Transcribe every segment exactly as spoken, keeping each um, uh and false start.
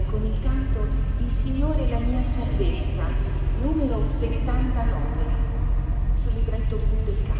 con il canto Il Signore è la mia salvezza, numero settantanove, sul libretto blu del canto.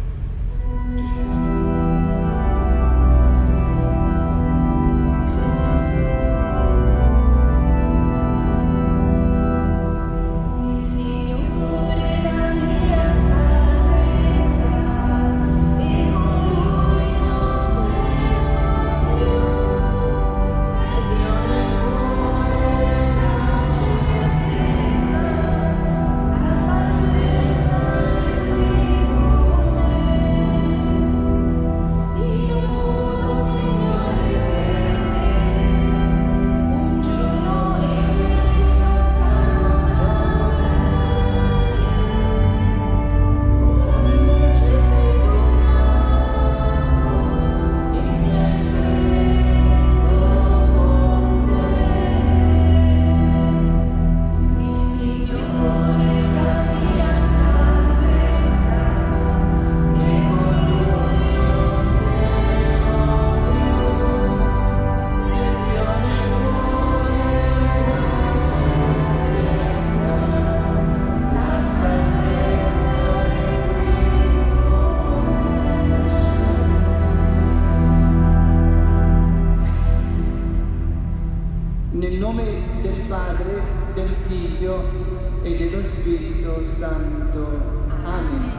Nel nome del Padre, del Figlio e dello Spirito Santo. Amen.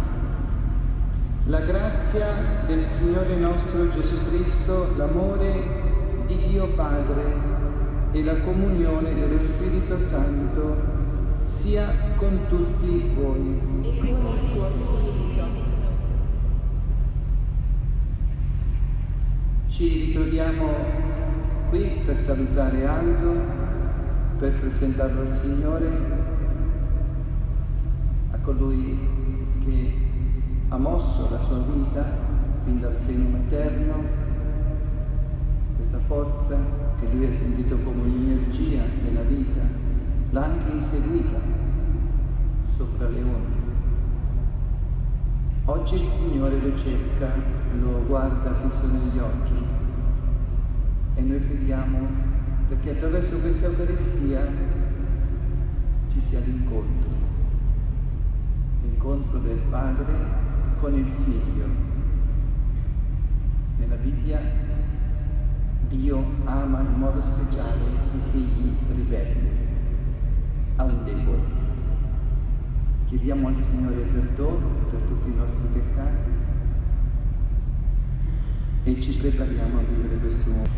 La grazia del Signore nostro Gesù Cristo, l'amore di Dio Padre e la comunione dello Spirito Santo sia con tutti voi. E con il tuo spirito. Ci ritroviamo qui per salutare Aldo, per presentarlo al Signore, a colui che ha mosso la sua vita fin dal seno materno, questa forza che lui ha sentito come un'energia nella vita, l'ha anche inseguita sopra le onde. Oggi il Signore lo cerca, lo guarda fisso negli occhi. E noi preghiamo perché attraverso questa Eucaristia ci sia l'incontro, l'incontro del Padre con il Figlio. Nella Bibbia Dio ama in modo speciale i figli ribelli, a un debole. Chiediamo al Signore perdono per tutti i nostri peccati e ci prepariamo a vivere questo momento.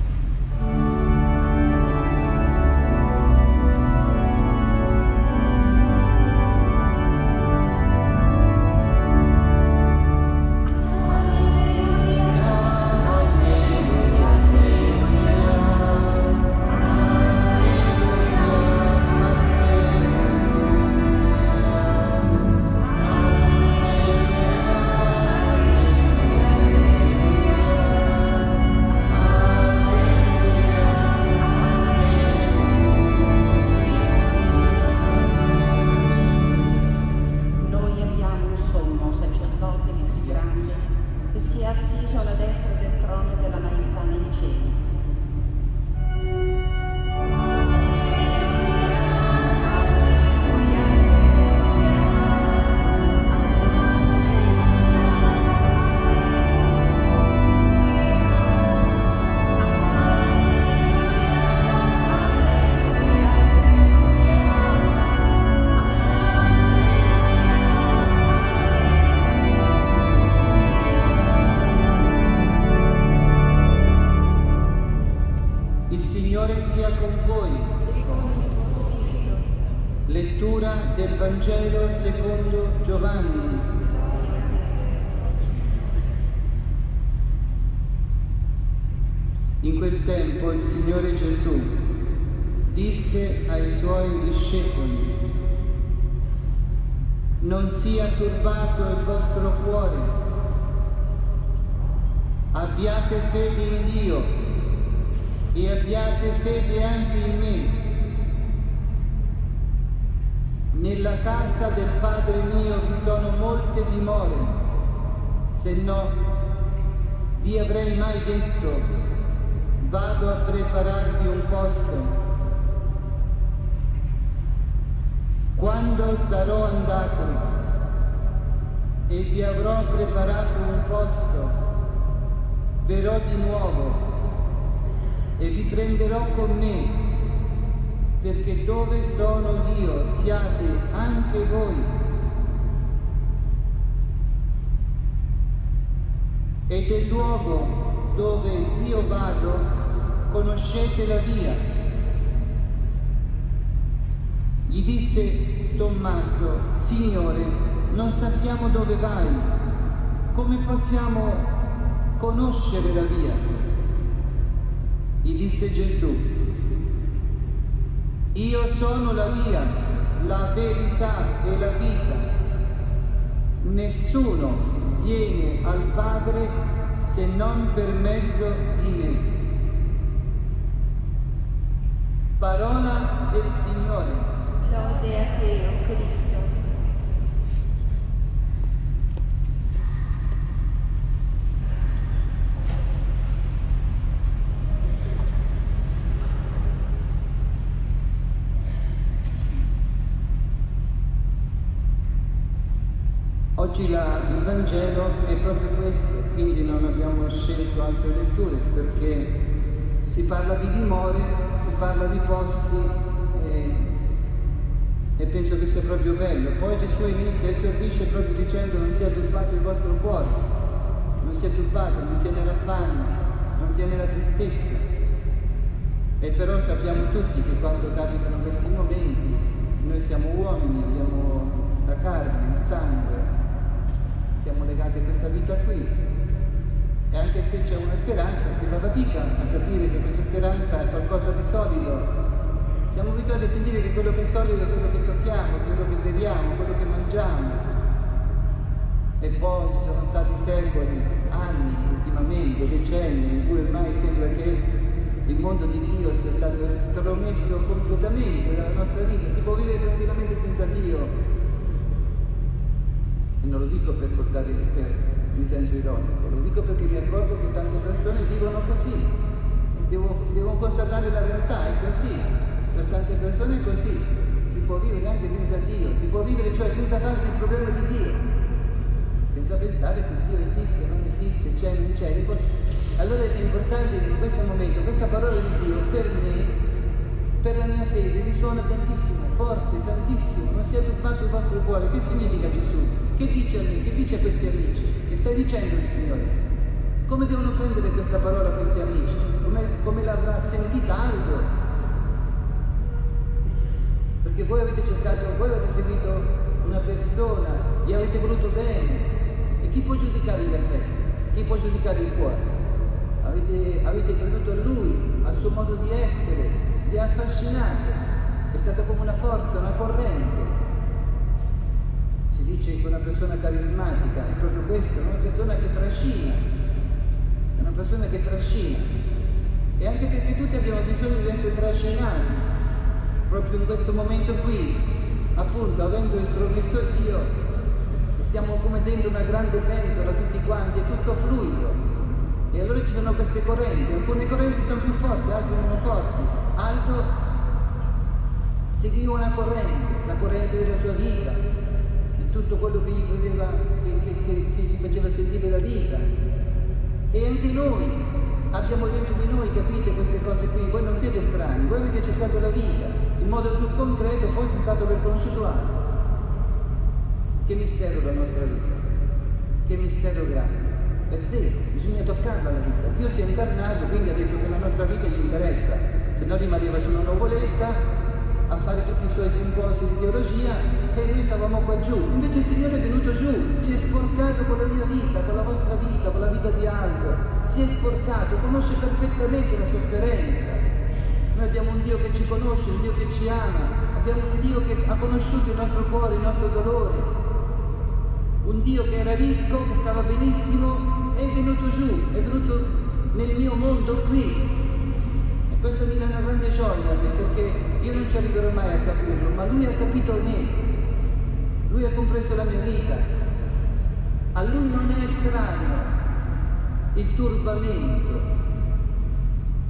Lettura del Vangelo secondo Giovanni. In quel tempo il Signore Gesù disse ai Suoi discepoli: non sia turbato il vostro cuore, abbiate fede in Dio e abbiate fede anche in me. Nella casa del Padre mio vi sono molte dimore, se no vi avrei mai detto: vado a prepararvi un posto. Quando sarò andato e vi avrò preparato un posto, verrò di nuovo e vi prenderò con me, perché dove sono io siate anche voi. E del luogo dove io vado conoscete la via. Gli disse Tommaso: Signore, non sappiamo dove vai, come possiamo conoscere la via? Gli disse Gesù: io sono la via, la verità e la vita. Nessuno viene al Padre se non per mezzo di me. Parola del Signore. Lode a te, o Cristo. Oggi la, il Vangelo è proprio questo, quindi non abbiamo scelto altre letture, perché si parla di dimore, si parla di posti e, e penso che sia proprio bello. Poi Gesù inizia e esordisce proprio dicendo: non sia turbato il vostro cuore, non sia turbato, non sia nell'affanno, non sia nella tristezza. E però sappiamo tutti che quando capitano questi momenti noi siamo uomini, abbiamo la carne, il sangue, siamo legati a questa vita qui, e anche se c'è una speranza si fa fatica a capire che questa speranza è qualcosa di solido. Siamo abituati a sentire che quello che è solido è quello che tocchiamo, quello che vediamo, quello che mangiamo. E poi ci sono stati secoli, anni, ultimamente, decenni, in cui ormai sembra che il mondo di Dio sia stato estromesso completamente dalla nostra vita. Si può vivere tranquillamente senza Dio. E non lo dico per portare per, in senso ironico, lo dico perché mi accorgo che tante persone vivono così e devo, devo constatare la realtà, è così, per tante persone è così, si può vivere anche senza Dio, si può vivere cioè senza farsi il problema di Dio, senza pensare se Dio esiste, non esiste, c'è, non c'è. Allora è importante che in questo momento questa parola di Dio per me, per la mia fede, risuona tantissimo, forte, tantissimo. Non sia turbato il vostro cuore. Che significa Gesù? Che dice a me? Che dice a questi amici? Che stai dicendo il Signore? Come devono prendere questa parola questi amici? Come, come l'avrà sentita Aldo? Perché voi avete cercato, voi avete seguito una persona, gli avete voluto bene. E chi può giudicare gli affetti? Chi può giudicare il cuore? Avete, avete creduto a Lui, al suo modo di essere, vi ha affascinato, è stata come una forza, una corrente. Si dice che una persona carismatica è proprio questo, è una persona che trascina, è una persona che trascina. E anche perché tutti abbiamo bisogno di essere trascinati, proprio in questo momento qui, appunto, avendo estromesso Dio, siamo come dentro una grande pentola tutti quanti, è tutto fluido. E allora ci sono queste correnti, alcune correnti sono più forti, altre meno forti. Aldo seguiva una corrente, la corrente della sua vita, di tutto quello che gli credeva, che, che, che, che gli faceva sentire la vita. E anche noi abbiamo dentro di noi, capite, queste cose qui. Voi non siete strani, voi avete cercato la vita. Il modo più concreto forse è stato aver conosciuto Aldo. Che mistero la nostra vita, che mistero grande. È vero, bisogna toccarla la vita. Dio si è incarnato, quindi ha detto che la nostra vita gli interessa, se no rimaneva su una nuvoletta a fare tutti i suoi simposi di teologia e noi stavamo qua giù. Invece il Signore è venuto giù, si è sporcato con la mia vita, con la vostra vita, con la vita di Aldo, si è sporcato, conosce perfettamente la sofferenza. Noi abbiamo un Dio che ci conosce, un Dio che ci ama, abbiamo un Dio che ha conosciuto il nostro cuore, il nostro dolore. Un Dio che era ricco, che stava benissimo, è venuto giù, è venuto nel mio mondo qui. E questo mi dà una grande gioia a me, perché io non ci arriverò mai a capirlo, ma Lui ha capito me. Lui ha compreso la mia vita. A Lui non è estraneo il turbamento,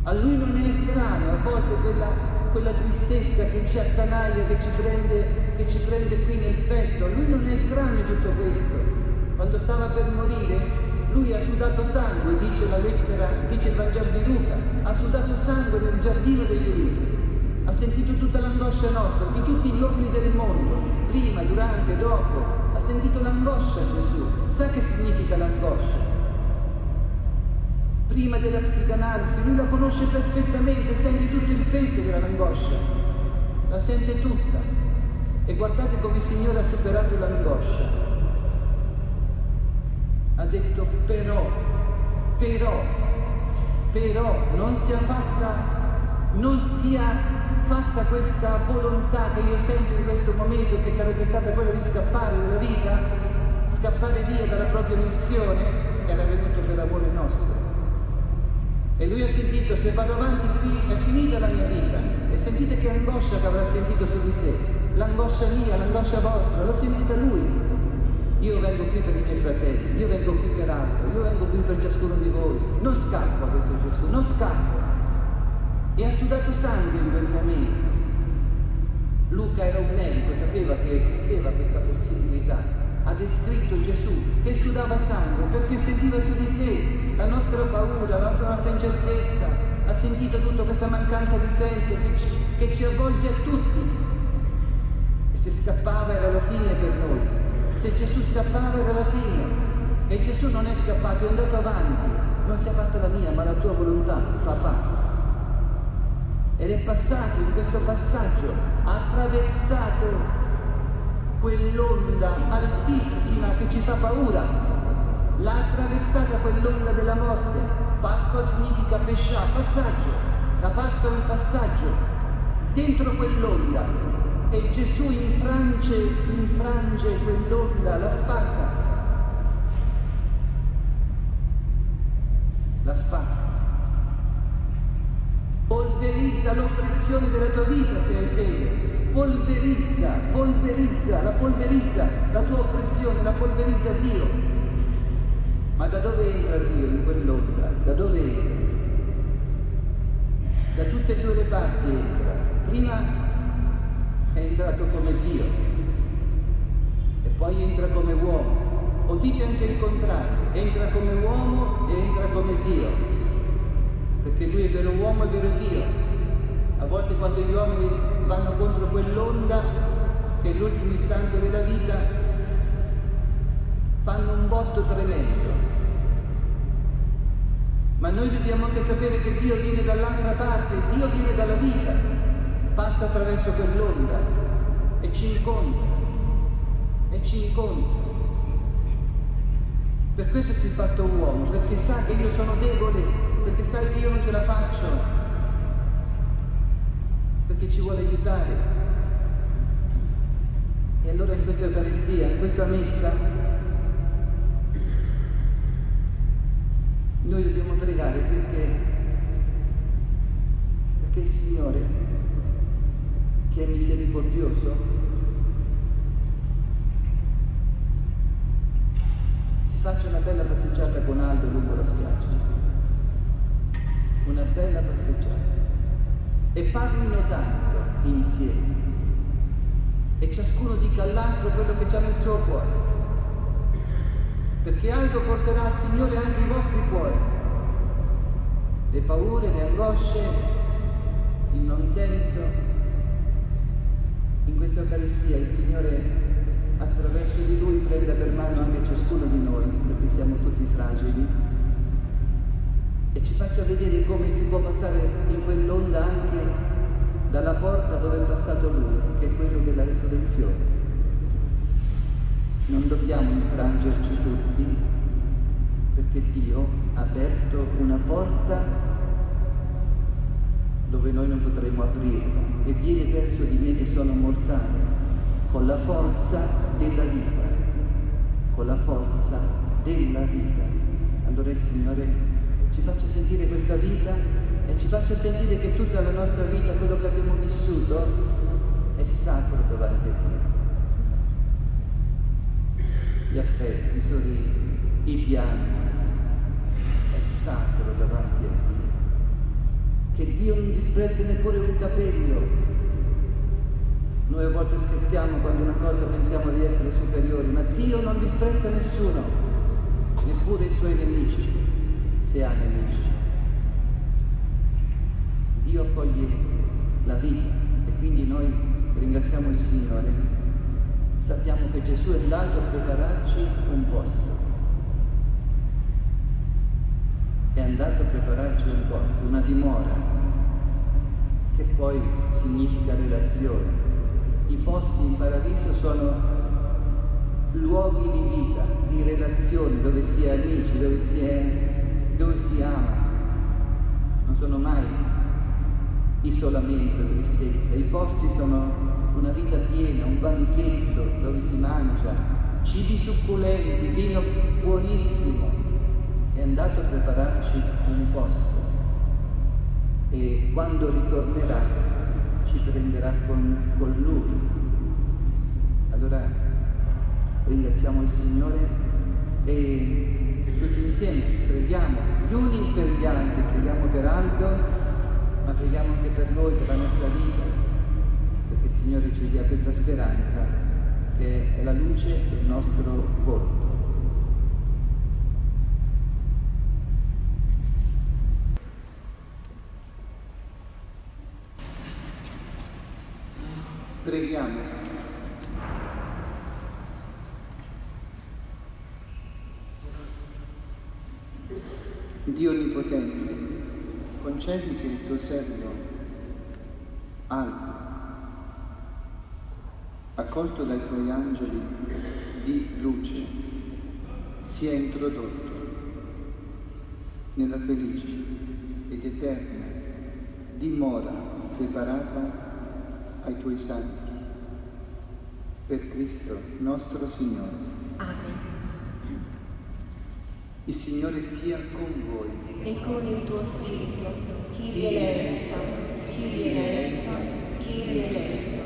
A Lui non è estraneo, a volte quella, quella tristezza che ci attanaglia, che ci, prende, che ci prende qui nel petto, a Lui non è estraneo tutto questo. Quando stava per morire, Lui ha sudato sangue, dice la lettera, dice il Vangelo di Luca, ha sudato sangue nel giardino degli ulivi, ha sentito tutta l'angoscia nostra, di tutti gli uomini del mondo, prima, durante, dopo, ha sentito l'angoscia Gesù. Sa che significa l'angoscia? Prima della psicanalisi, lui la conosce perfettamente, sente tutto il peso dell'angoscia, la sente tutta. E guardate come il Signore ha superato l'angoscia. Ha detto però, però, però non sia fatta, non sia fatta questa volontà che io sento in questo momento, che sarebbe stata quella di scappare dalla vita, scappare via dalla propria missione, era venuto per amore nostro. E lui ha sentito, se vado avanti qui è finita la mia vita. E sentite che angoscia che avrà sentito su di sé. L'angoscia mia, l'angoscia vostra, l'ha sentita lui. Io vengo qui per i miei fratelli, io vengo qui per altro, io vengo qui per ciascuno di voi. Non scappo, ha detto Gesù, non scappo. E ha sudato sangue in quel momento. Luca era un medico, sapeva che esisteva questa possibilità. Ha descritto Gesù che sudava sangue perché sentiva su di sé la nostra paura, la nostra, la nostra incertezza, ha sentito tutta questa mancanza di senso che ci, che ci avvolge a tutti. E se scappava era la fine per noi. Se Gesù scappava era la fine. E Gesù non è scappato, è andato avanti. Non sia fatta la mia, ma la tua volontà, papà. Ed è passato in questo passaggio, ha attraversato quell'onda altissima che ci fa paura, l'ha attraversata quell'onda della morte. Pasqua significa pescià, passaggio, la Pasqua è un passaggio dentro quell'onda e Gesù infrange, infrange quell'onda, la spacca, la spacca. Polverizza l'oppressione della tua vita se hai fede, polverizza, polverizza, la polverizza, la tua oppressione, la polverizza Dio. Ma da dove entra Dio in quell'onda? Da dove entra? Da tutte e due le parti entra. Prima è entrato come Dio e poi entra come uomo. O dite anche il contrario, entra come uomo e entra come Dio. Perché lui è vero uomo e vero Dio. A volte quando gli uomini vanno contro quell'onda, che è l'ultimo istante della vita, fanno un botto tremendo. Ma noi dobbiamo anche sapere che Dio viene dall'altra parte, Dio viene dalla vita, passa attraverso quell'onda e ci incontra, e ci incontra. Per questo si è fatto uomo, perché sa che io sono debole, perché sai che io non ce la faccio, perché ci vuole aiutare. E allora in questa Eucaristia, in questa messa, noi dobbiamo pregare perché, perché il Signore, che è misericordioso, si faccia una bella passeggiata con Aldo lungo la spiaggia. Una bella passeggiata e parlino tanto insieme e ciascuno dica all'altro quello che c'ha nel suo cuore, perché Aldo porterà al Signore anche i vostri cuori, le paure, le angosce, il non senso. In questa Eucaristia il Signore attraverso di Lui prenda per mano anche ciascuno di noi, perché siamo tutti fragili, e ci faccia vedere come si può passare in quell'onda anche dalla porta dove è passato Lui, che è quello della resurrezione. Non dobbiamo infrangerci tutti, perché Dio ha aperto una porta dove noi non potremo aprirla, e viene verso di me che sono mortale, con la forza della vita, con la forza della vita. Allora il Signore ci faccia sentire questa vita e ci faccia sentire che tutta la nostra vita, quello che abbiamo vissuto, è sacro davanti a Dio. Gli affetti, i sorrisi, i pianti, è sacro davanti a Dio. che Dio non disprezza neppure un capello. Noi a volte scherziamo quando una cosa pensiamo di essere superiori, ma Dio non disprezza nessuno, neppure i suoi nemici, se ha nemici. Dio accoglie la vita e quindi noi ringraziamo il Signore. Sappiamo che Gesù è andato a prepararci un posto. È andato a prepararci un posto, una dimora, che poi significa relazione. I posti in paradiso sono luoghi di vita, di relazione, dove si è amici, dove si è, dove si ama. Non sono mai isolamento, tristezza. I posti sono una vita piena, un banchetto dove si mangia, cibi succulenti, vino buonissimo. È andato a prepararci un posto e quando ritornerà ci prenderà con, con Lui. Allora ringraziamo il Signore e tutti insieme preghiamo, gli uni per gli altri, preghiamo per Aldo, ma preghiamo anche per noi, per la nostra vita, perché il Signore ci dia questa speranza che è la luce del nostro volto. Preghiamo. Dio Onnipotente, concedi che il tuo servo Aldo, accolto dai tuoi angeli di luce, sia introdotto nella felice ed eterna dimora preparata ai tuoi santi, per Cristo nostro Signore. Amen. Il Signore sia con voi. E con il tuo spirito, chi eleison, chi eleison, chi eleison.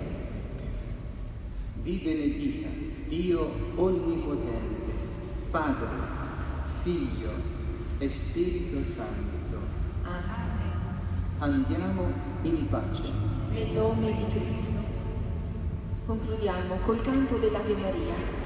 Vi benedica Dio Onnipotente, Padre, Figlio e Spirito Santo. Amen. Andiamo in pace. Nel nome di Cristo. Concludiamo col canto dell'Ave Maria.